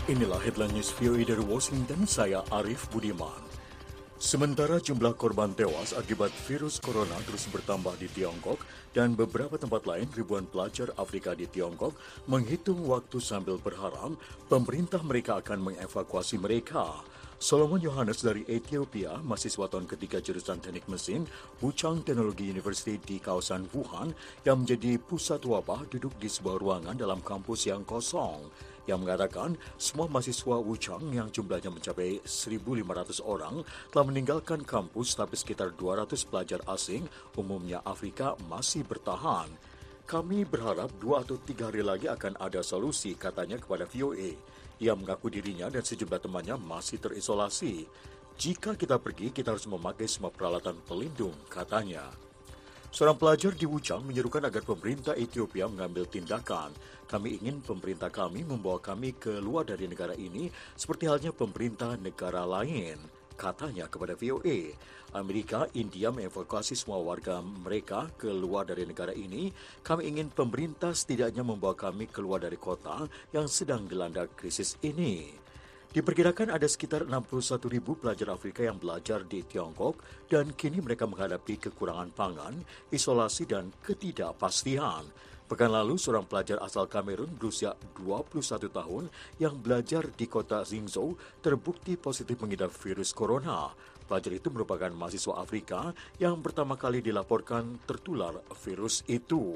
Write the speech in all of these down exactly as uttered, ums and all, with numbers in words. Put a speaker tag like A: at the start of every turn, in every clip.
A: Inilah headline news V O A dari Washington, saya Arif Budiman. Sementara jumlah korban tewas akibat virus corona terus bertambah di Tiongkok dan beberapa tempat lain, ribuan pelajar Afrika di Tiongkok menghitung waktu sambil berharap pemerintah mereka akan mengevakuasi mereka. Solomon Yohanes dari Ethiopia, mahasiswa tahun ketiga jurusan teknik mesin, Wuchang Technology University di kawasan Wuhan yang menjadi pusat wabah, duduk di sebuah ruangan dalam kampus yang kosong. Yang mengatakan semua mahasiswa Wuchang yang jumlahnya mencapai seribu lima ratus orang telah meninggalkan kampus, tapi sekitar dua ratus pelajar asing, umumnya Afrika, masih bertahan. Kami berharap dua atau tiga hari lagi akan ada solusi, katanya kepada V O A. Ia mengaku dirinya dan sejumlah temannya masih terisolasi. Jika kita pergi, kita harus memakai semua peralatan pelindung, katanya. Seorang pelajar di Wuchang menyerukan agar pemerintah Ethiopia mengambil tindakan. Kami ingin pemerintah kami membawa kami keluar dari negara ini seperti halnya pemerintah negara lain, katanya kepada V O A. Amerika, India mengevakuasi semua warga mereka keluar dari negara ini. Kami ingin pemerintah setidaknya membawa kami keluar dari kota yang sedang dilanda krisis ini. Diperkirakan ada sekitar enam puluh satu ribu pelajar Afrika yang belajar di Tiongkok dan kini mereka menghadapi kekurangan pangan, isolasi, dan ketidakpastian. Pekan lalu, seorang pelajar asal Kamerun berusia dua puluh satu tahun yang belajar di kota Zhengzhou terbukti positif mengidap virus corona. Pelajar itu merupakan mahasiswa Afrika yang pertama kali dilaporkan tertular virus itu.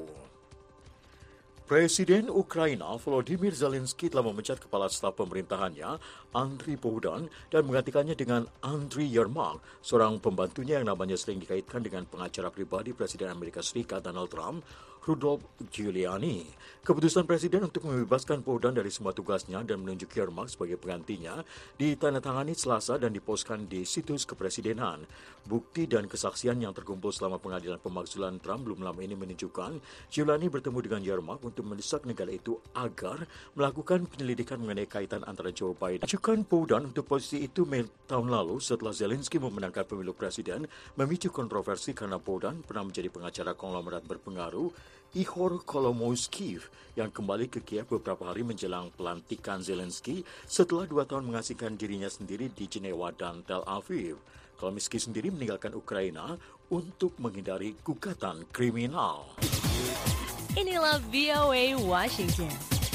A: Presiden Ukraina Volodymyr Zelensky telah memecat kepala staf pemerintahannya, Andriy Bogdan, dan menggantikannya dengan Andriy Yermak, seorang pembantunya yang namanya sering dikaitkan dengan pengacara pribadi Presiden Amerika Serikat Donald Trump, Rudolph Giuliani. Keputusan Presiden untuk membebaskan Bogdan dari semua tugasnya dan menunjuk Yermak sebagai penggantinya ditandatangani Selasa dan diposkan di situs kepresidenan. Bukti dan kesaksian yang terkumpul selama pengadilan pemakzulan Trump belum lama ini menunjukkan Giuliani bertemu dengan Yermak untuk mendesak negara itu agar melakukan penyelidikan mengenai kaitan antara Joe Biden. Ajukan Bogdan untuk posisi itu Mei tahun lalu setelah Zelensky memenangkan pemilu presiden memicu kontroversi karena Bogdan pernah menjadi pengacara konglomerat berpengaruh Ihor Kolomoisky yang kembali ke Kiev beberapa hari menjelang pelantikan Zelensky setelah dua tahun mengasingkan dirinya sendiri di Jenewa dan Tel Aviv. Kolomoisky sendiri meninggalkan Ukraina untuk menghindari gugatan kriminal.
B: Inilah V O A Washington.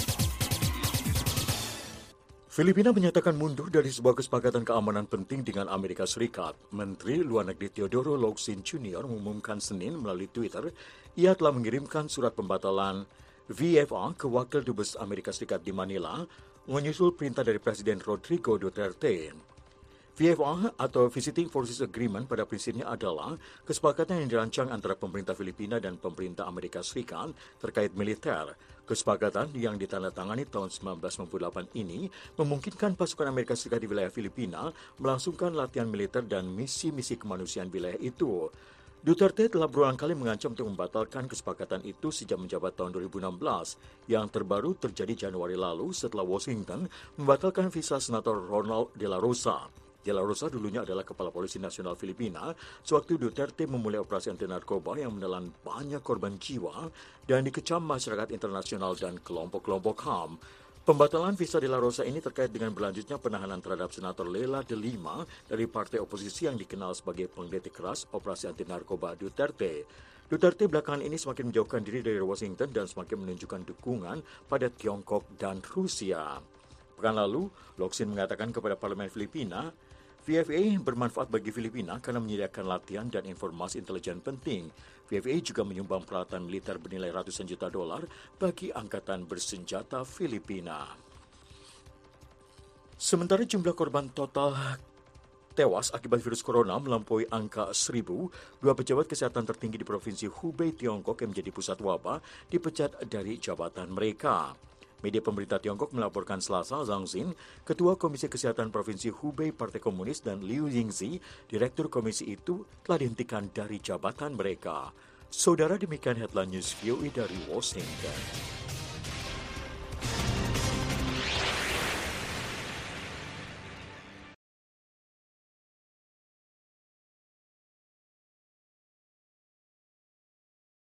A: Filipina menyatakan mundur dari sebuah kesepakatan keamanan penting dengan Amerika Serikat. Menteri Luar Negeri Teodoro Locsin Junior mengumumkan Senin melalui Twitter, ia telah mengirimkan surat pembatalan V F A ke Wakil Dubes Amerika Serikat di Manila, menyusul perintah dari Presiden Rodrigo Duterte. V F A atau Visiting Forces Agreement pada prinsipnya adalah kesepakatan yang dirancang antara pemerintah Filipina dan pemerintah Amerika Serikat terkait militer. Kesepakatan yang ditandatangani tahun seribu sembilan ratus sembilan puluh delapan ini memungkinkan pasukan Amerika Serikat di wilayah Filipina melangsungkan latihan militer dan misi-misi kemanusiaan wilayah itu. Duterte telah berulang kali mengancam untuk membatalkan kesepakatan itu sejak menjabat tahun dua ribu enam belas. Yang terbaru terjadi Januari lalu setelah Washington membatalkan visa Senator Ronald De La Rosa. De La Rosa dulunya adalah Kepala Polisi Nasional Filipina sewaktu Duterte memulai operasi anti narkoba yang menelan banyak korban jiwa dan dikecam masyarakat internasional dan kelompok-kelompok H A M. Pembatalan visa De La Rosa ini terkait dengan berlanjutnya penahanan terhadap Senator Lela de Lima dari partai oposisi yang dikenal sebagai pengkritik keras operasi anti narkoba Duterte. Duterte belakangan ini semakin menjauhkan diri dari Washington dan semakin menunjukkan dukungan pada Tiongkok dan Rusia. Pekan lalu, Locsin mengatakan kepada Parlemen Filipina, V F A bermanfaat bagi Filipina karena menyediakan latihan dan informasi intelijen penting. V F A juga menyumbang peralatan militer bernilai ratusan juta dolar bagi Angkatan Bersenjata Filipina. Sementara jumlah korban total tewas akibat virus corona melampaui angka seribu, dua pejabat kesehatan tertinggi di Provinsi Hubei, Tiongkok yang menjadi pusat wabah dipecat dari jabatan mereka. Media pemerintah Tiongkok melaporkan Selasa Zhang Xin, Ketua Komisi Kesehatan Provinsi Hubei Partai Komunis, dan Liu Yingzi, Direktur Komisi itu, telah dihentikan dari jabatan mereka. Saudara, demikian headline news V O A dari Washington.